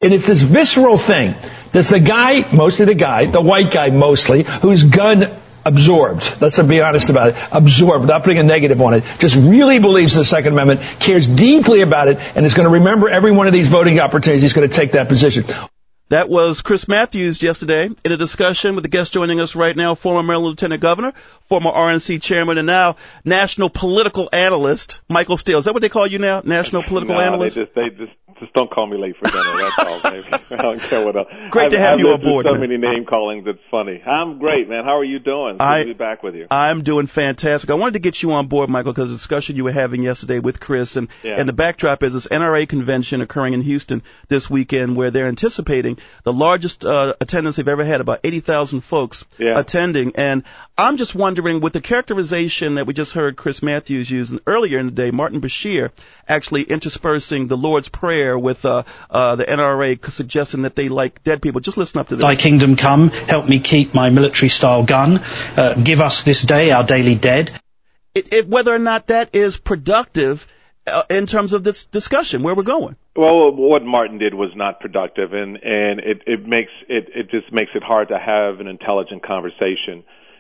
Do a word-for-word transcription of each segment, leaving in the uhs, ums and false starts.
And it's this visceral thing. There's the guy, mostly the guy, the white guy mostly, who's gun absorbed. Let's be honest about it. Absorbed, without putting a negative on it. Just really believes in the Second Amendment, cares deeply about it, and is going to remember every one of these voting opportunities. He's going to take that position. That was Chris Matthews yesterday in a discussion with the guest joining us right now, former Maryland Lieutenant Governor, former R N C Chairman, and now National Political Analyst, Michael Steele. Is that what they call you now, National Political no, Analyst? They just, they just, just don't call me late for dinner. That's all, baby. I don't care what else. Great I've, to have I've you lived on board, through so man. many name callings. It's funny. I'm great, man. How are you doing? Good I, to be back with you. I'm doing fantastic. I wanted to get you on board, Michael, because the discussion you were having yesterday with Chris, and, yeah. and the backdrop is this N R A convention occurring in Houston this weekend where they're anticipating the largest uh, attendance they've ever had, about eighty thousand folks yeah. attending. And I'm just wondering, with the characterization that we just heard Chris Matthews use earlier in the day, Martin Bashir actually interspersing the Lord's Prayer with uh, uh, the N R A suggesting that they like dead people. Just listen up to this. Thy kingdom come, help me keep my military-style gun, uh, give us this day our daily dead. It, it, whether or not that is productive uh, in terms of this discussion, where we're going. Well, what Martin did was not productive, and, and it, it makes it, it just makes it hard to have an intelligent conversation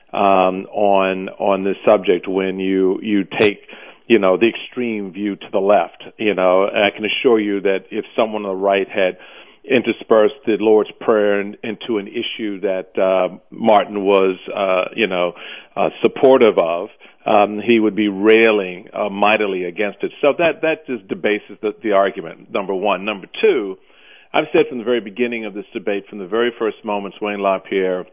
um, on on this subject when you you take you know the extreme view to the left. You know, and I can assure you that if someone on the right had interspersed the Lord's Prayer in, into an issue that uh, Martin was uh, you know uh, supportive of, Um, he would be railing uh, mightily against it. So that that just debases the, the argument, number one. Number two, I've said from the very beginning of this debate, from the very first moments, Wayne LaPierre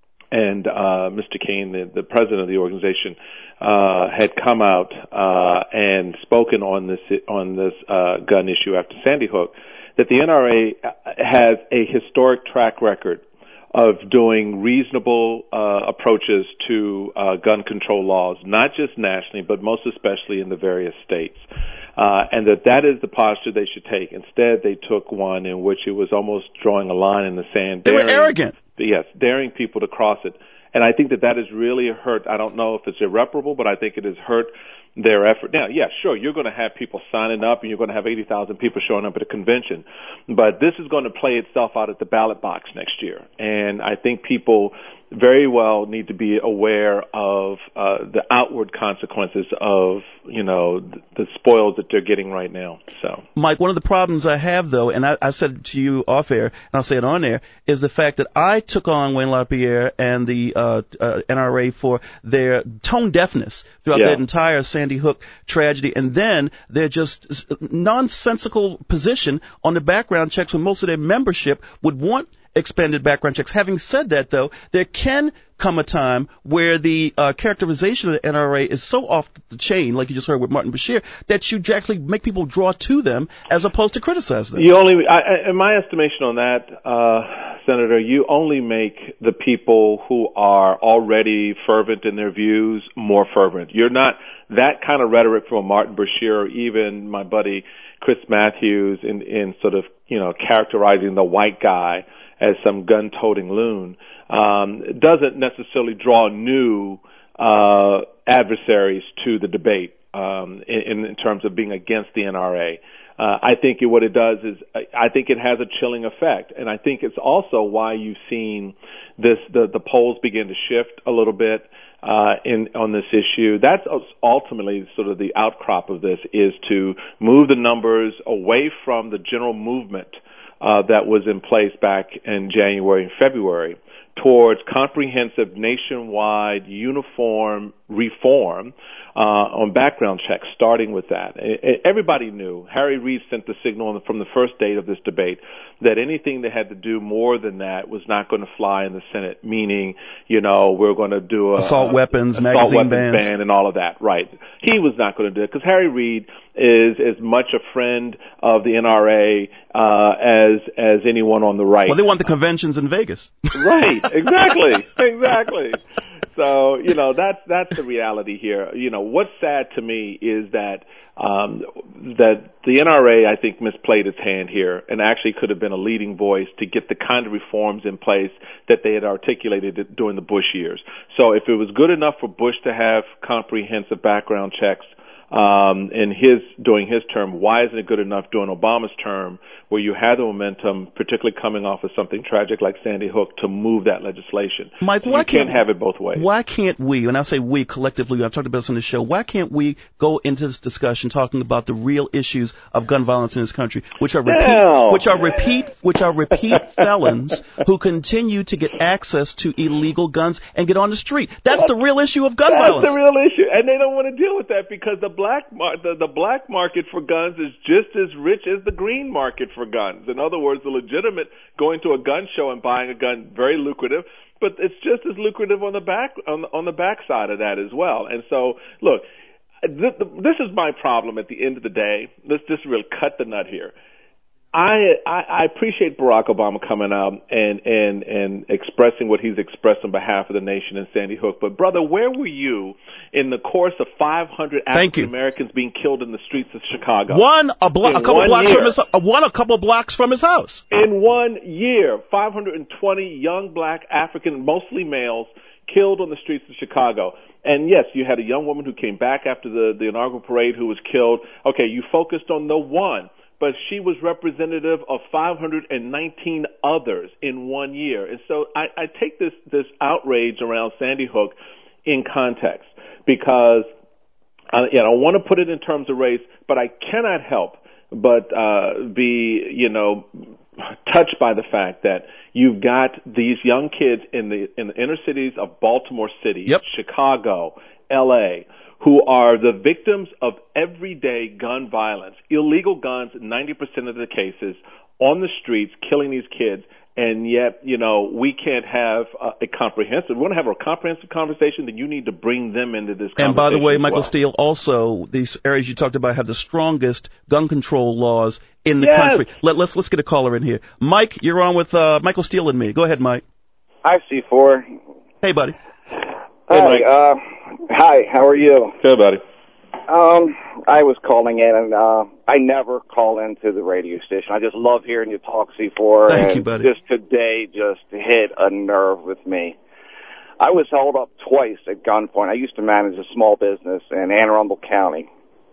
and uh, Mister King, the, the president of the organization, uh, had come out uh, and spoken on this on this uh, gun issue after Sandy Hook, that the N R A has a historic track record of doing reasonable uh, approaches to uh, gun control laws, not just nationally, but most especially in the various states, uh, and that that is the posture they should take. Instead, they took one in which it was almost drawing a line in the sand. They daring, were arrogant. Yes, daring people to cross it. And I think that that has really hurt. I don't know if it's irreparable, but I think it has hurt their effort. Now, yeah, sure, you're going to have people signing up, and you're going to have eighty thousand people showing up at a convention, but this is going to play itself out at the ballot box next year. And I think people very well need to be aware of uh, the outward consequences of, you know, the, the spoils that they're getting right now. So, Mike, one of the problems I have, though, and I, I said it to you off air, and I'll say it on air, is the fact that I took on Wayne LaPierre and the uh, uh, N R A for their tone deafness throughout yeah. that entire Sandy Hook tragedy, and then their just nonsensical position on the background checks when most of their membership would want expanded background checks. Having said that, though, there can come a time where the uh, characterization of the N R A is so off the chain, like you just heard with Martin Bashir, that you actually make people draw to them as opposed to criticize them. You only, I, in my estimation on that, uh, Senator, you only make the people who are already fervent in their views more fervent. You're not that kind of rhetoric from Martin Bashir or even my buddy Chris Matthews in, in sort of, you know, characterizing the white guy as some gun-toting loon, um, doesn't necessarily draw new uh, adversaries to the debate um, in, in terms of being against the N R A. Uh, I think it, what it does is, I think it has a chilling effect, and I think it's also why you've seen this the, the polls begin to shift a little bit uh, in on this issue. That's ultimately sort of the outcrop of this, is to move the numbers away from the general movement Uh, that was in place back in January and February towards comprehensive nationwide uniform reform uh, on background checks, starting with that. Everybody knew, Harry Reid sent the signal from the first date of this debate, that anything that had to do more than that was not going to fly in the Senate, meaning, you know, we're going to do a assault weapons, assault magazine weapons bans. ban and all of that. Right. He was not going to do it because Harry Reid is as much a friend of the N R A uh, as as anyone on the right. Well, they want the conventions in Vegas. Right. Exactly. Exactly. So, you know, that's that's the reality here. You know, what's sad to me is that um, that the N R A, I think, misplayed its hand here and actually could have been a leading voice to get the kind of reforms in place that they had articulated during the Bush years. So if it was good enough for Bush to have comprehensive background checks um, in his during his term, why isn't it good enough during Obama's term where you had the momentum, particularly coming off of something tragic like Sandy Hook, to move that legislation. Mike, so why you can't, can't have it both ways. Why can't we, and I say we collectively, I've talked about this on the show, why can't we go into this discussion talking about the real issues of gun violence in this country, which are repeat, no. which are repeat, which are repeat felons who continue to get access to illegal guns and get on the street? That's the real issue of gun That's violence. That's the real issue, and they don't want to deal with that because the black mar- the, the black market for guns is just as rich as the green market for guns. In other words, the legitimate going to a gun show and buying a gun, very lucrative, but it's just as lucrative on the back on the, on the back side of that as well. And so, look, th- th- this is my problem at the end of the day. Let's just really cut the nut here. I, I I appreciate Barack Obama coming out and, and, and expressing what he's expressed on behalf of the nation in Sandy Hook. But, brother, where were you in the course of five hundred African Americans being killed in the streets of Chicago? One a, blo- a couple blocks year. from his uh, one a couple blocks from his house. In one year, five hundred twenty young black African, mostly males, killed on the streets of Chicago. And yes, you had a young woman who came back after the, the inaugural parade who was killed. Okay, you focused on the one. But she was representative of five hundred nineteen others in one year. And so I, I take this, this outrage around Sandy Hook in context because I, you know, I want to put it in terms of race, but I cannot help but uh, be, you know, touched by the fact that you've got these young kids in the in the inner cities of Baltimore City, yep. Chicago, L A, who are the victims of everyday gun violence, illegal guns, ninety percent of the cases, on the streets, killing these kids, and yet, you know, we can't have a, a comprehensive, we want to have a comprehensive conversation, then you need to bring them into this conversation. And by the way, as Michael well. Steele, also, these areas you talked about have the strongest gun control laws in the yes. country. Let, let's, let's get a caller in here. Mike, you're on with uh, Michael Steele and me. Go ahead, Mike. Hi, C four. Hey, buddy. Hey, Mike. Uh, hi, how are you? Good, buddy. Um, I was calling in, and uh, I never call into the radio station. I just love hearing you talk, C four. Thank and you, buddy. Just today just hit a nerve with me. I was held up twice at gunpoint. I used to manage a small business in Anne Arundel County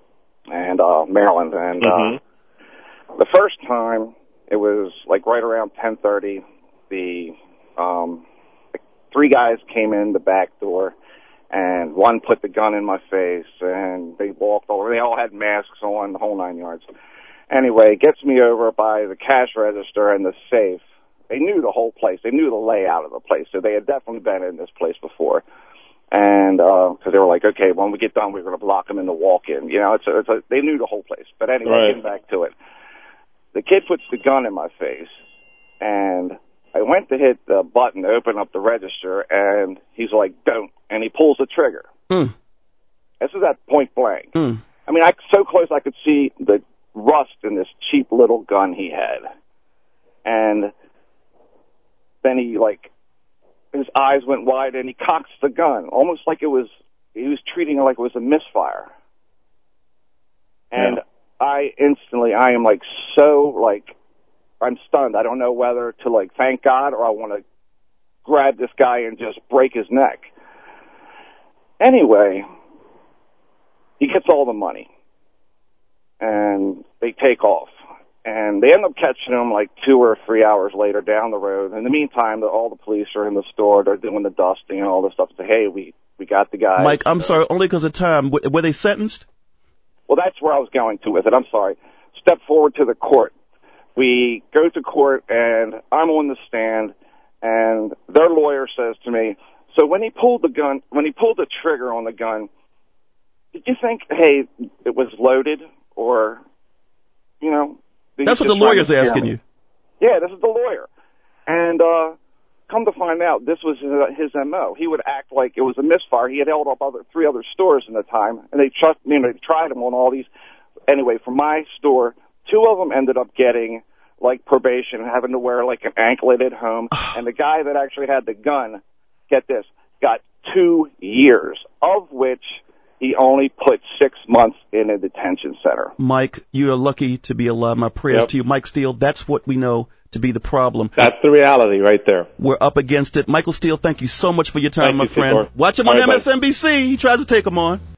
and uh, Maryland, and mm-hmm. uh, the first time it was like right around ten thirty. The um, three guys came in the back door. And one put the gun in my face, and they walked over. They all had masks on, the whole nine yards. Anyway, it gets me over by the cash register and the safe. They knew the whole place. They knew the layout of the place, so they had definitely been in this place before. And because uh, they were like, okay, when we get done, we're going to block them in the walk-in. You know, it's a, it's a, they knew the whole place. But anyway, right. getting back to it. The kid puts the gun in my face, and I went to hit the button to open up the register, and he's like, don't. And he pulls the trigger. Mm. This is at point blank. Mm. I mean, I so close I could see the rust in this cheap little gun he had. And then he, like, his eyes went wide, and he cocks the gun, almost like it was, he was treating it like it was a misfire. And yeah. I instantly, I am, like, so, like, I'm stunned. I don't know whether to, like, thank God or I want to grab this guy and just break his neck. Anyway, he gets all the money, and they take off. And they end up catching him like two or three hours later down the road. In the meantime, the, all the police are in the store. They're doing the dusting and all this stuff. Say, hey, we, we got the guy. Mike, I'm sorry, only because of time. W- were they sentenced? Well, that's where I was going to with it. I'm sorry. Step forward to the court. We go to court, and I'm on the stand, and their lawyer says to me, so when he pulled the gun, when he pulled the trigger on the gun, did you think, hey, it was loaded or, you know? That's what the lawyer's asking you. Yeah, this is the lawyer. And uh, come to find out, this was his, his M O. He would act like it was a misfire. He had held up other three other stores in the time, and they, trust, you know, they tried him on all these. Anyway, from my store, two of them ended up getting like probation, having to wear like an anklet at home. And the guy that actually had the gun, get this, got two years, of which he only put six months in a detention center. Mike, you are lucky to be alive. My prayers yep. to you. Mike Steele, that's what we know to be the problem. That's the reality right there. We're up against it. Michael Steele, thank you so much for your time, thank my you, friend. Cicor. Watch him All on right, M S N B C. Buddy. He tries to take him on.